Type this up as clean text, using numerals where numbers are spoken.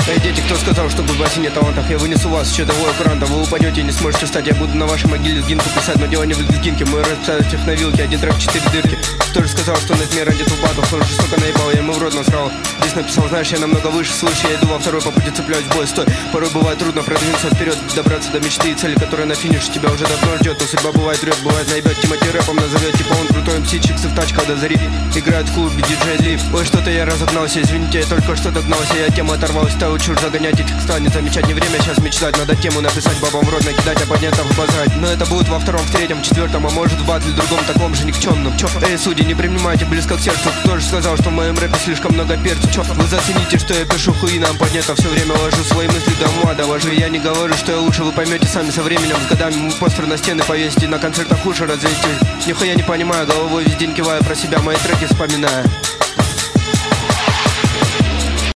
Эй, дети, кто сказал, что в басе нет талантов? Я вынесу вас еще того куранта. Вы упадете и не сможете встать. Я буду на вашей могиле лезгинку писать, но дело не в лезгинке. Мы расписали их на вилке, один трек, 4 дырки. Кто же сказал, что на тьме ради тубатов? Он жестоко наебал, я ему в рот насрал. Здесь написал, знаешь, я намного выше, слышь, я иду во второй по пути, цепляюсь в бой, стой. Порой бывает трудно продвинуться вперед, добраться до мечты и цели, которая на финише тебя уже давно ждет. Но судьба бывает врет, бывает наебет, Тимати рэпом назовет. Типа он крутой МС, чиксы в тачках до зари. Играет в клубе диджей Лив. Ой, что-то я разогнался, извините, я только что догнался. Я тему оторвался, стал чушь загонять, этих станет замечать. Не время сейчас мечтать, надо тему написать, бабам в рот накидать, а поднятов базать. Но это будет во втором, в третьем, в четвертом, а может в батле другом, таком же никчемном. Чё? Эй, судьи, не принимайте близко к сердцу. Кто же сказал, что в моем рэпе слишком много перца? Чё? Вы зацените, что я пишу хуинам, поднято все время ложу свои мысли домой, довожу. Я не говорю, что я лучше, вы поймете сами со временем. С годами мы постер на стены повесите, на концертах уши развесите. Нихуя не понимаю, головой весь день киваю, про себя мои треки вспоминаю.